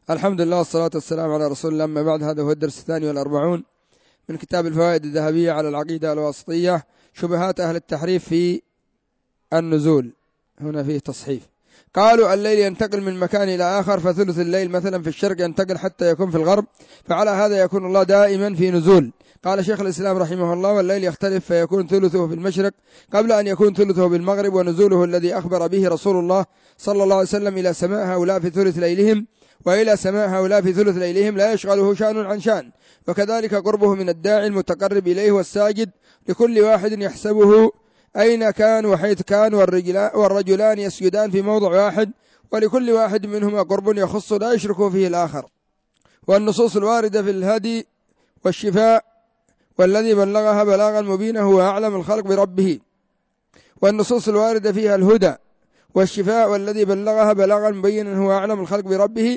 الحمد لله والصلاة والسلام على رسول الله. أما بعد، هذا هو الدرس 42 من كتاب الفوائد الذهبية على العقيدة الواسطية، شبهات أهل التحريف في النزول. هنا فيه تصحيف. قالوا الليل ينتقل من مكان إلى آخر، فثلث الليل مثلا في الشرق ينتقل حتى يكون في الغرب، فعلى هذا يكون الله دائما في نزول. قال شيخ الإسلام رحمه الله: والليل يختلف فيكون ثلثه في المشرق قبل أن يكون ثلثه بالمغرب، ونزوله الذي أخبر به رسول الله صلى الله عليه وسلم إلى سماء هؤلاء في ثلث ليلهم، وإلى سماء هؤلاء في ثلث ليلهم، لا يشغله شأن عن شأن. وكذلك قربه من الداعي المتقرب إليه والساجد، لكل واحد يحسبه أين كان وحيث كان، والرجلان يسجدان في موضع واحد، ولكل واحد منهما قرب يخص لا يشرك فيه الآخر. والنصوص الواردة في الهدي والشفاء: والذي بلغها بلاغا مبينا هو أعلم الخلق بربه. والنصوص الواردة فيها الهدى والشفاء: والذي بلغها بلاغا مبينا هو أعلم الخلق بربه،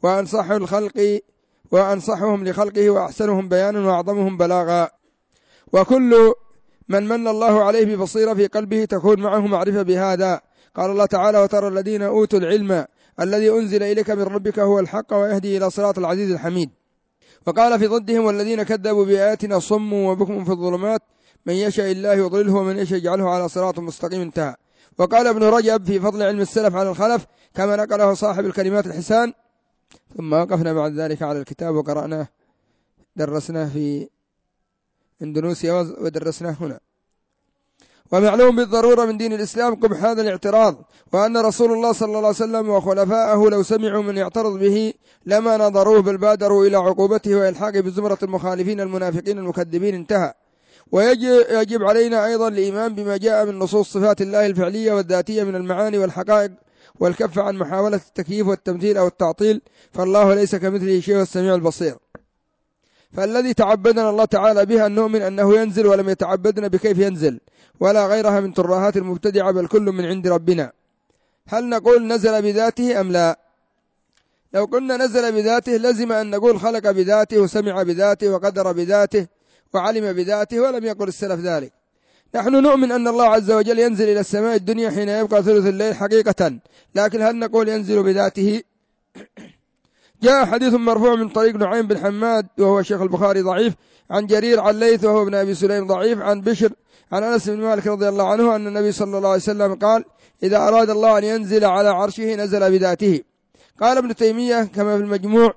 وأنصحهم لخلقه، وأحسنهم بيانا، وأعظمهم بلاغا. وكل من الله عليه ببصيرة في قلبه تكون معه معرفة بهذا. قال الله تعالى: وترى الذين أوتوا العلم الذي أنزل إليك من ربك هو الحق ويهدي إلى صراط العزيز الحميد. وقال في ضدهم: والذين كذبوا بآياتنا صم وبكم في الظلمات من يشاء الله يضلله ومن يشاء يجعله على صراط مستقيم. انتهى. وقال ابن رجب في فضل علم السلف على الخلف كما نقله صاحب الكلمات الحسان. ثم وقفنا بعد ذلك على الكتاب وقرأناه، درسناه في إندونيسيا ودرسناه هنا. ومعلوم بالضرورة من دين الإسلام قبح هذا الاعتراض، وأن رسول الله صلى الله عليه وسلم وخلفاءه لو سمعوا من يعترض به لما نظروه، بل بادروا إلى عقوبته وإلحاقه بزمرة المخالفين المنافقين المكذبين. انتهى. ويجب علينا أيضا الإيمان بما جاء من نصوص صفات الله الفعلية والذاتية من المعاني والحقائق، والكف عن محاولة التكييف والتمثيل أو التعطيل، فالله ليس كمثله شيء والسميع البصير. فالذي تعبدنا الله تعالى بها أن نؤمن أنه ينزل، ولم يتعبدنا بكيف ينزل ولا غيرها من ترهات المبتدعة، بل كل من عند ربنا. هل نقول نزل بذاته أم لا؟ لو قلنا نزل بذاته لزم أن نقول خلق بذاته وسمع بذاته وقدر بذاته وعلم بذاته، ولم يقل السلف ذلك. نحن نؤمن أن الله عز وجل ينزل إلى السماء الدنيا حين يبقى ثلث الليل حقيقة، لكن هل نقول ينزل بذاته؟ جاء حديث مرفوع من طريق نعيم بن حماد وهو شيخ البخاري ضعيف، عن جرير عن ليث وهو ابن أبي سليم ضعيف، عن بشر عن أنس بن مالك رضي الله عنه أن النبي صلى الله عليه وسلم قال: إذا أراد الله أن ينزل على عرشه نزل بذاته. قال ابن تيمية كما في المجموع: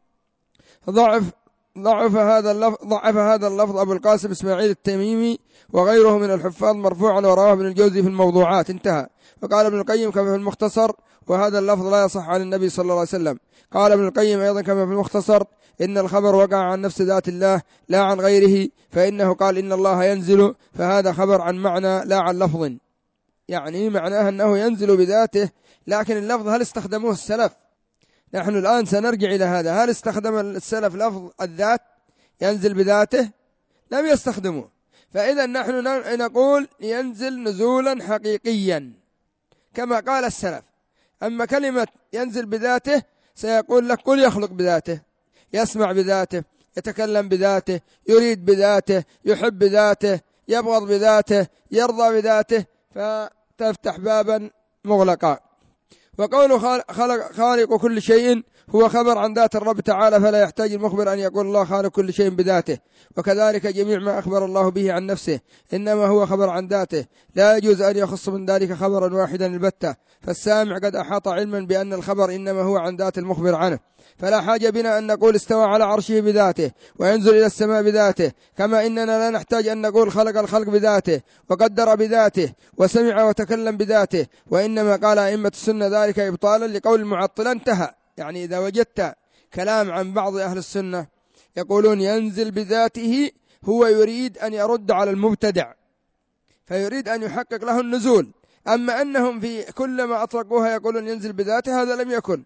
ضعف هذا اللفظ أبو القاسم إسماعيل التميمي وغيره من الحفاظ مرفوعا، ورواه ابن الجوزي في الموضوعات. انتهى. وقال ابن القيم كما في المختصر: وهذا اللفظ لا يصح عن النبي صلى الله عليه وسلم. قال ابن القيم أيضا كما في المختصر: إن الخبر وقع عن نفس ذات الله لا عن غيره، فإنه قال إن الله ينزل، فهذا خبر عن معنى لا عن لفظ، يعني معناه أنه ينزل بذاته. لكن اللفظ هل استخدموه السلف؟ نحن الآن سنرجع إلى هذا. هل استخدم السلف لفظ الذات ينزل بذاته؟ لم يستخدموه. فإذا نحن نقول ينزل نزولا حقيقيا كما قال السلف. أما كلمة ينزل بذاته سيقول لك: قل يخلق بذاته، يسمع بذاته، يتكلم بذاته، يريد بذاته، يحب بذاته، يبغض بذاته، يرضى بذاته، فتفتح بابا مغلقا. وقوله خالق كل شيء هو خبر عن ذات الرب تعالى، فلا يحتاج المخبر أن يقول الله خالق كل شيء بذاته. وكذلك جميع ما أخبر الله به عن نفسه إنما هو خبر عن ذاته، لا يجوز أن يخص من ذلك خبرا واحدا البتة. فالسامع قد أحاط علما بأن الخبر إنما هو عن ذات المخبر عنه، فلا حاجة بنا أن نقول استوى على عرشه بذاته وينزل إلى السماء بذاته، كما إننا لا نحتاج أن نقول خلق الخلق بذاته وقدر بذاته وسمع وتكلم بذاته. وإنما قال أئمة السنة ذلك إبطالا لقول المعطلة. انتهى. يعني إذا وجدت كلام عن بعض أهل السنة يقولون ينزل بذاته، هو يريد أن يرد على المبتدع، فيريد أن يحقق له النزول. أما أنهم في كل ما أطلقوها يقولون ينزل بذاته، هذا لم يكن.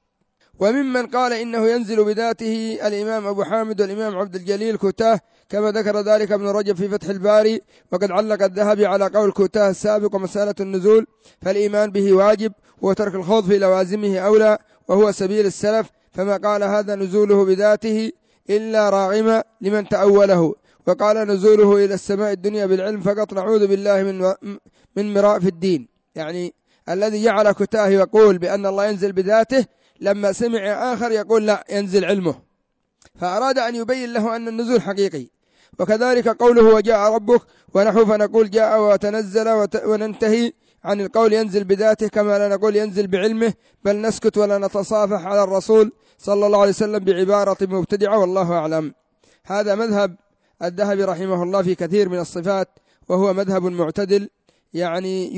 وممن قال إنه ينزل بذاته الإمام أبو حامد والإمام عبد الجليل كتاه، كما ذكر ذلك ابن رجب في فتح الباري. وقد علق الذهبي على قول كتاه السابق: ومسألة النزول فالإيمان به واجب، وترك الخوض في لوازمه أولى، وهو سبيل السلف. فما قال هذا نزوله بذاته إلا راغما لمن تأوله، وقال نزوله إلى السماء الدنيا بالعلم فقط، نعوذ بالله من مراء في الدين. يعني الذي جعل كتاه يقول بأن الله ينزل بذاته لما سمع آخر يقول لا ينزل علمه، فأراد أن يبين له أن النزول حقيقي. وكذلك قوله وجاء ربك ونحو، فنقول جاء وتنزل وننتهي عن القول ينزل بذاته، كما لا نقول ينزل بعلمه، بل نسكت ولا نتصافح على الرسول صلى الله عليه وسلم بعبارة مبتدعة، والله أعلم. هذا مذهب الذهبي رحمه الله في كثير من الصفات، وهو مذهب معتدل، يعني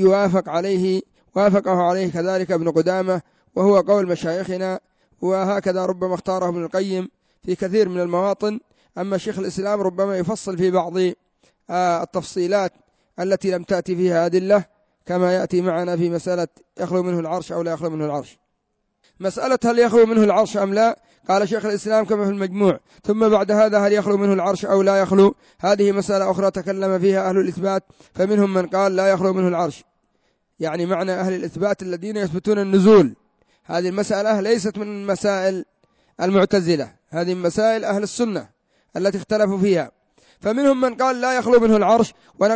وافقه عليه كذلك ابن قدامة، وهو قول مشايخنا، وهكذا ربما اختاره ابن القيم في كثير من المواطن. أما شيخ الإسلام ربما يفصل في بعض التفصيلات التي لم تأتي فيها أدلة، كما يأتي معنا في مسألة يخلو منه العرش أو لا يخلو منه العرش. مسألة هل يخلو منه العرش أم لا، قال شيخ الإسلام كما في المجموع: ثم بعد هذا هل يخلو منه العرش أو لا يخلو، هذه مسألة أخرى تكلم فيها أهل الإثبات، فمنهم من قال لا يخلو منه العرش، يعني معنى أهل الإثبات الذين يثبتون النزول. هذه المسألة ليست من مسائل المعتزلة، هذه مسائل أهل السنة التي اختلفوا فيها. فمنهم من قال لا يخلو منه العرش،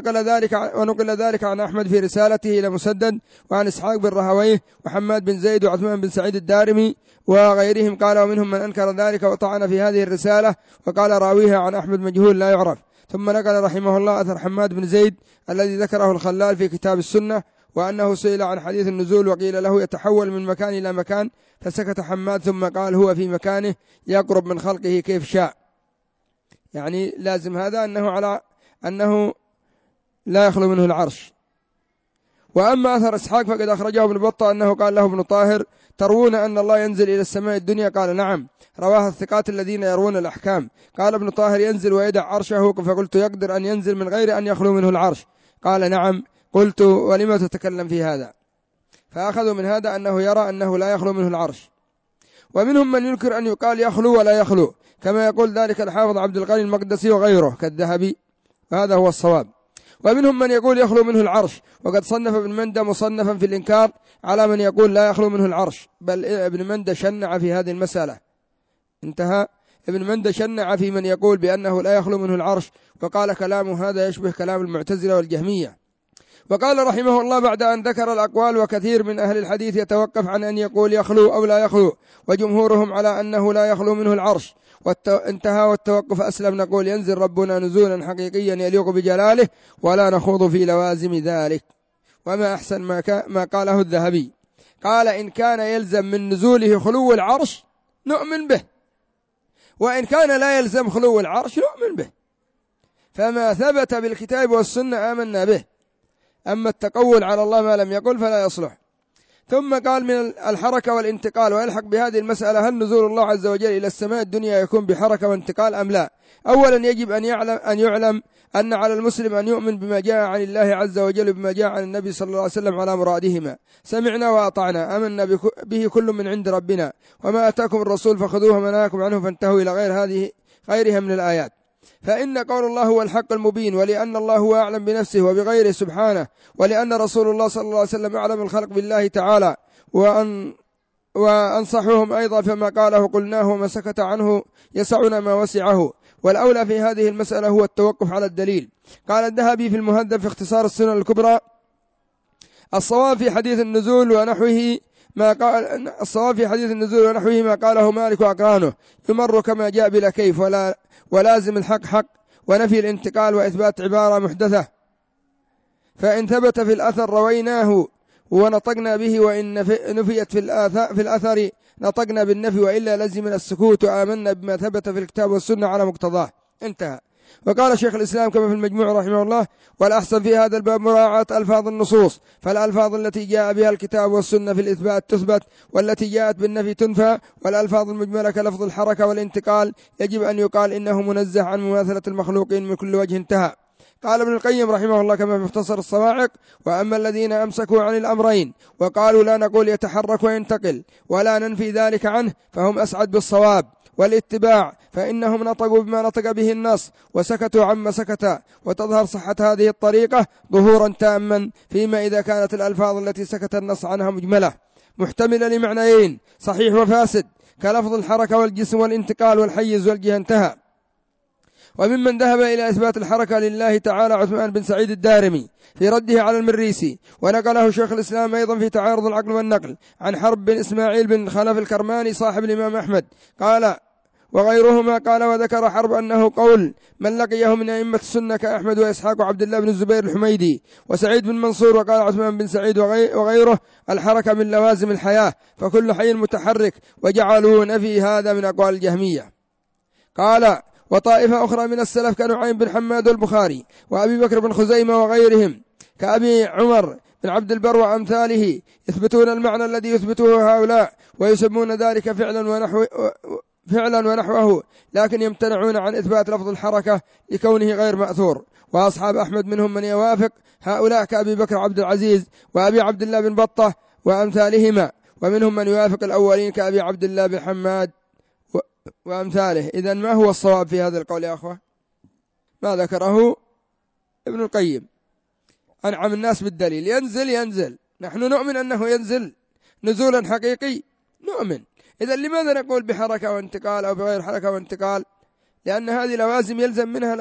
ونقل ذلك عن أحمد في رسالته إلى مسدد، وعن إسحاق بن راهويه، وحماد بن زيد، وعثمان بن سعيد الدارمي وغيرهم. قال ومنهم من أنكر ذلك وطعن في هذه الرسالة، وقال راويها عن أحمد مجهول لا يعرف. ثم نقل رحمه الله أثر حماد بن زيد الذي ذكره الخلال في كتاب السنة، وأنه سئل عن حديث النزول وقيل له يتحول من مكان إلى مكان، فسكت حماد ثم قال هو في مكانه يقرب من خلقه كيف شاء. يعني لازم هذا أنه لا يخلو منه العرش. وأما أثر إسحاق فقد أخرجه ابن بطة أنه قال له ابن طاهر: تروون أن الله ينزل إلى السماء الدنيا؟ قال نعم، رواه الثقات الذين يروون الأحكام. قال ابن طاهر: ينزل ويدع عرشه، فقلت يقدر أن ينزل من غير أن يخلو منه العرش؟ قال نعم. قلت ولما تتكلم في هذا؟ فأخذوا من هذا أنه يرى أنه لا يخلو منه العرش. ومنهم من ينكر أن يقال يخلو ولا يخلو، كما يقول ذلك الحافظ عبد الغني المقدسي وغيره كالذهبي، وهذا هو الصواب. ومنهم من يقول يخلو منه العرش، وقد صنف ابن مندى مصنفا في الإنكار على من يقول لا يخلو منه العرش، بل ابن مندى شنع في هذه المسألة. انتهى. ابن مندى شنع في من يقول بأنه لا يخلو منه العرش، وقال كلامه هذا يشبه كلام المعتزلة والجهمية. وقال رحمه الله بعد أن ذكر الأقوال: وكثير من أهل الحديث يتوقف عن أن يقول يخلو أو لا يخلو، وجمهورهم على أنه لا يخلو منه العرش. انتهى. والتوقف أسلم، نقول ينزل ربنا نزولا حقيقيا يليق بجلاله، ولا نخوض في لوازم ذلك. وما أحسن ما قاله الذهبي، قال: إن كان يلزم من نزوله خلو العرش نؤمن به، وإن كان لا يلزم خلو العرش نؤمن به، فما ثبت بالكتاب والسنة آمنا به، أما التقول على الله ما لم يقل فلا يصلح. ثم قال: من الحركة والانتقال، ويلحق بهذه المسألة: هل نزول الله عز وجل إلى السماء الدنيا يكون بحركة وانتقال أم لا؟ أولا يجب أن يعلم أن على المسلم أن يؤمن بما جاء عن الله عز وجل وبما جاء عن النبي صلى الله عليه وسلم على مرادهما، سمعنا وأطعنا، آمنا به كل من عند ربنا، وما أتاكم الرسول فخذوه وما نهاكم عنه فانتهوا، إلى غيرها من الآيات. فإن قول الله هو الحق المبين، ولأن الله هو أعلم بنفسه وبغيره سبحانه، ولأن رسول الله صلى الله عليه وسلم أعلم الخلق بالله تعالى، وأنصحهم أيضا، فما قاله قلناه وما سكت عنه يسعنا ما وسعه. والأولى في هذه المسألة هو التوقف على الدليل. قال الذهبي في المهذب في اختصار السنن الكبرى: الصواب في حديث النزول ونحوه ما قاله مالك وأقرانه، يمر كما جاء بلا كيف، ولازم الحق حق، ونفي الانتقال وإثبات عبارة محدثة. فإن ثبت في الأثر رويناه ونطقنا به، وإن نفيت في الأثر نطقنا بالنفي، وإلا لزمنا السكوت وآمنا بما ثبت في الكتاب والسنة على مقتضاه. انتهى. وقال شيخ الإسلام كما في المجموع رحمه الله: والأحسن في هذا الباب مراعاة ألفاظ النصوص، فالألفاظ التي جاء بها الكتاب والسنة في الإثبات تثبت، والتي جاءت بالنفي تنفى، والألفاظ المجملة كلفظ الحركة والانتقال يجب أن يقال إنه منزه عن مماثلة المخلوقين من كل وجه. انتهى. قال ابن القيم رحمه الله كما في مختصر الصواعق: وأما الذين أمسكوا عن الأمرين وقالوا لا نقول يتحرك وينتقل ولا ننفي ذلك عنه، فهم أسعد بالصواب والاتباع، فإنهم نطقوا بما نطق به النص وسكتوا عما سكت. وتظهر صحة هذه الطريقة ظهورا تاما فيما إذا كانت الألفاظ التي سكت النص عنها مجملة محتملة لمعنيين صحيح وفاسد، كلفظ الحركة والجسم والانتقال والحيز والجهة. انتهى. وممن ذهب إلى إثبات الحركة لله تعالى عثمان بن سعيد الدارمي في رده على المريسي، ونقله شيخ الإسلام أيضا في تعارض العقل والنقل عن حرب بن إسماعيل بن خلف الكرماني صاحب الإمام أحمد قال وغيرهما قال. وذكر حرب أنه قول من لقيه من أئمة السنة كأحمد وإسحاق وعبد الله بن الزبير الحميدي وسعيد بن منصور. وقال عثمان بن سعيد وغيره الحركة من لوازم الحياة فكل حي متحرك، وجعلوا نفي هذا من أقوال الجهمية. قال وطائفة أخرى من السلف كنعيم بن حماد والبخاري وأبي بكر بن خزيمة وغيرهم كأبي عمر بن عبد البر وأمثاله يثبتون المعنى الذي يثبته هؤلاء ويسمون ذلك فعلا ونحوه، لكن يمتنعون عن إثبات لفظ الحركة لكونه غير مأثور. وأصحاب أحمد منهم من يوافق هؤلاء كأبي بكر عبد العزيز وأبي عبد الله بن بطة وأمثالهما، ومنهم من يوافق الأولين كأبي عبد الله بن حماد وأمثاله. إذن ما هو الصواب في هذا القول يا أخوة؟ ما ذكره ابن القيم أنعم الناس بالدليل. ينزل نحن نؤمن أنه ينزل نزولا حقيقي نؤمن. إذا لماذا نقول بحركة وانتقال أو بغير حركة وانتقال؟ لأن هذه لوازم يلزم منها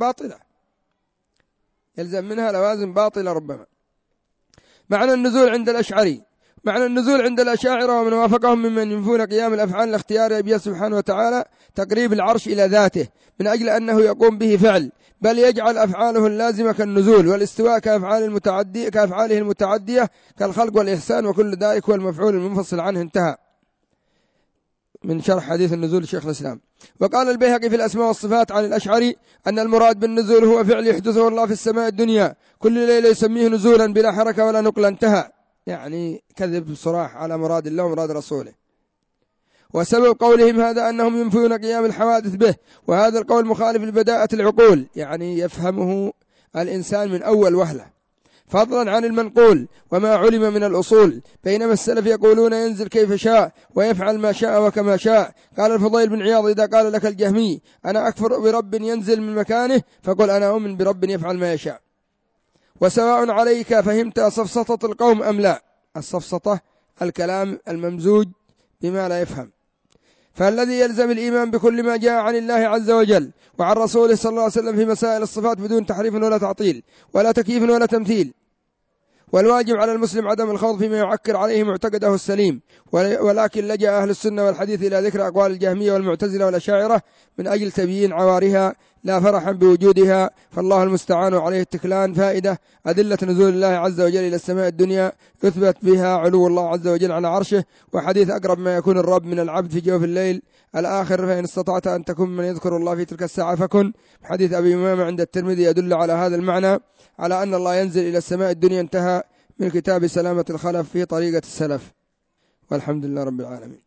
لوازم باطلة ربما. معنى النزول عند الأشعري معنى النزول عند الأشاعرة ومن وافقهم ممن ينفون قيام الأفعال الاختيارية به سبحانه وتعالى تقريب العرش إلى ذاته من أجل أنه يقوم به فعل، بل يجعل أفعاله اللازمة كالنزول والاستواء كأفعاله المتعدية كالخلق والإحسان، وكل ذلك هو المفعول المنفصل عنه. انتهى من شرح حديث النزول شيخ الإسلام. وقال البيهقي في الأسماء والصفات عن الأشعري أن المراد بالنزول هو فعل يحدثه الله في السماء الدنيا كل ليلة يسميه نزولا بلا حركة ولا نقل. انتهى. يعني كذب صراح على مراد الله ومراد رسوله. وسبب قولهم هذا أنهم ينفون قيام الحوادث به، وهذا القول مخالف لبداءة العقول، يعني يفهمه الإنسان من أول وهلة فضلا عن المنقول وما علم من الأصول، بينما السلف يقولون ينزل كيف شاء ويفعل ما شاء وكما شاء. قال الفضيل بن عياض إذا قال لك الجهمي أنا أكفر برب ينزل من مكانه فقل أنا أؤمن برب يفعل ما يشاء، وسواء عليك فهمت صفصطة القوم أم لا. الصفصطة الكلام الممزوج بما لا يفهم. فالذي يلزم الإيمان بكل ما جاء عن الله عز وجل وعن رسوله صلى الله عليه وسلم في مسائل الصفات بدون تحريف ولا تعطيل ولا تكييف ولا تمثيل. والواجب على المسلم عدم الخوض فيما يعكر عليه معتقده السليم، ولكن لجأ أهل السنة والحديث إلى ذكر أقوال الجهمية والمعتزلة والأشاعرة من أجل تبيين عوارها لا فرحا بوجودها، فالله المستعان عليه التكلان. فائدة: أدلة نزول الله عز وجل إلى السماء الدنيا يثبت بها علو الله عز وجل على عرشه، وحديث أقرب ما يكون الرب من العبد في جوف الليل الآخر فإن استطعت أن تكون من يذكر الله في تلك الساعة فكن. حديث أبي أمامة عند الترمذي يدل على هذا المعنى، على أن الله ينزل إلى السماء الدنيا. انتهى من كتاب سلامة الخلف في طريقة السلف، والحمد لله رب العالمين.